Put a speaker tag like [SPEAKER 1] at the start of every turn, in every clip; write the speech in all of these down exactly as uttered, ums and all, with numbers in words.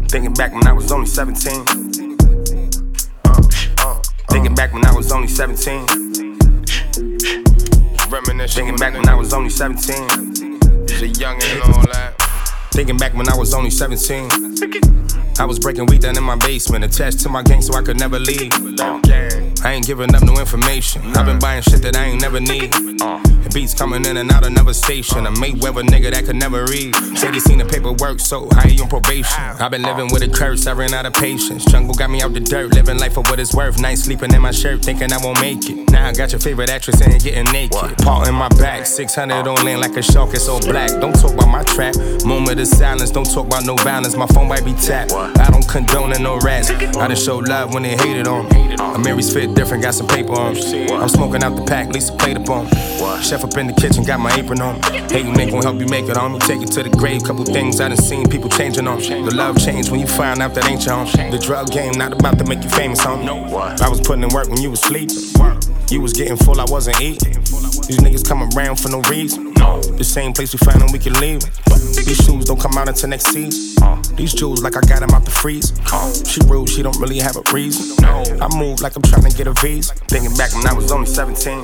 [SPEAKER 1] Thinking back when I was only seventeen. Uh, uh, Thinking back when I was only seventeen. Thinking back when I was only seventeen.
[SPEAKER 2] Just a youngin' and all that.
[SPEAKER 1] Thinking back when I was only seventeen. I was breaking weed down in my basement, attached to my gang so I could never leave. Uh, I ain't giving up no information. I've been buying shit that I ain't never need. Uh, the beats coming in and out of another station. A Mayweather nigga that could never read. Said he seen the paperwork, so how you on probation? I've been living with a curse, I ran out of patience. Jungle got me out the dirt, living life for what it's worth. Night sleeping in my shirt, thinking I won't make it. Now I got your favorite actress and getting naked. Paw in my back, six hundred on land like a shark, it's all black. Don't talk about my trap, moment of silence. Don't talk about no violence, my phone might be tapped. I don't condone no rats. I done showed love when they hated on me. I'm Mary's fit different, got some paper on. I'm smoking out the pack, Lisa played up on. Chef up in the kitchen, got my apron on. Hating ain't gon' help you make it on me. Take it to the grave, couple things I done seen people changing on. The love changed when you find out that ain't your home. The drug game not about to make you famous, homie. I was putting in work when you was sleeping. You was getting full, I wasn't eating. These niggas come around for no reason. The same place we found them, we can leave. These shoes don't come out until next season. These jewels like I got them out the freeze. She rude, she don't really have a reason. I move like I'm trying to get a visa. Thinking back when I was only seventeen.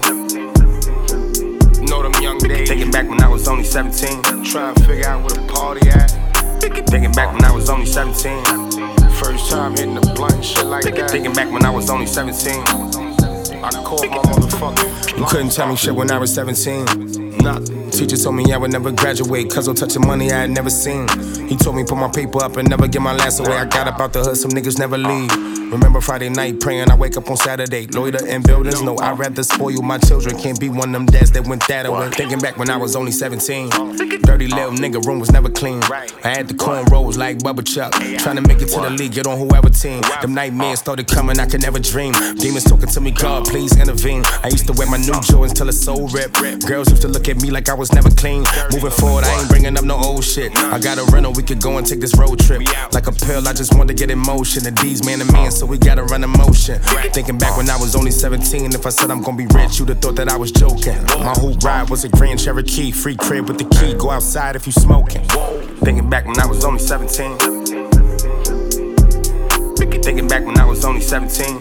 [SPEAKER 2] You know them young days.
[SPEAKER 1] Thinking back when I was only seventeen.
[SPEAKER 2] Trying to figure out where the party at.
[SPEAKER 1] Thinking back when I was only seventeen.
[SPEAKER 2] First time hitting the blunt and shit like that.
[SPEAKER 1] Thinking back when I was only seventeen.
[SPEAKER 2] I caught my motherfucking.
[SPEAKER 1] You couldn't tell me shit when I was seventeen. Nothing. Teacher told me I would never graduate, cause I'm touching money I had never seen. He told me put my paper up and never get my last away. I got up out the hood, some niggas never leave. Remember Friday night praying, I wake up on Saturday. Loiter in buildings, no, I'd rather spoil my children. Can't be one of them dads that went that away. Thinking back when I was only seventeen. Dirty little nigga, room was never clean. I had the corn rolls like Bubba Chuck. Trying to make it to the league, get on whoever team. Them nightmares started coming, I could never dream. Demons talking to me, God, please intervene. I used to wear my new Jordans till it's so ripped. Girls used to look at me like I was never clean. Moving forward, I ain't bringing up no old shit. I got a rental, we could go and take this road trip. Like a pill, I just want to get in motion. The D's man to man, so we gotta run in motion. Thinking back when I was only seventeen, if I said I'm gonna be rich, you'd have thought that I was joking. My whole ride was a Grand Cherokee, free crib with the key, go outside if you smoking. Thinking back when I was only seventeen. Thinking back when I was only seventeen.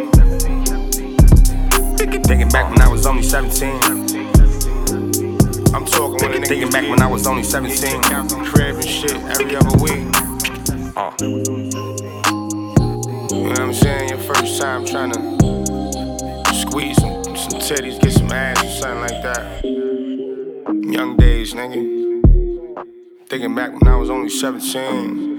[SPEAKER 1] Thinking back when I was only seventeen.
[SPEAKER 2] I'm talking when a nigga
[SPEAKER 1] Thinking back when I was only seventeen.
[SPEAKER 2] Out the crib and shit every other week.
[SPEAKER 1] Uh.
[SPEAKER 2] You know what I'm saying? Your first time trying to squeeze some, some titties, get some ass or something like that. Young days, nigga. Thinking back when I was only seventeen.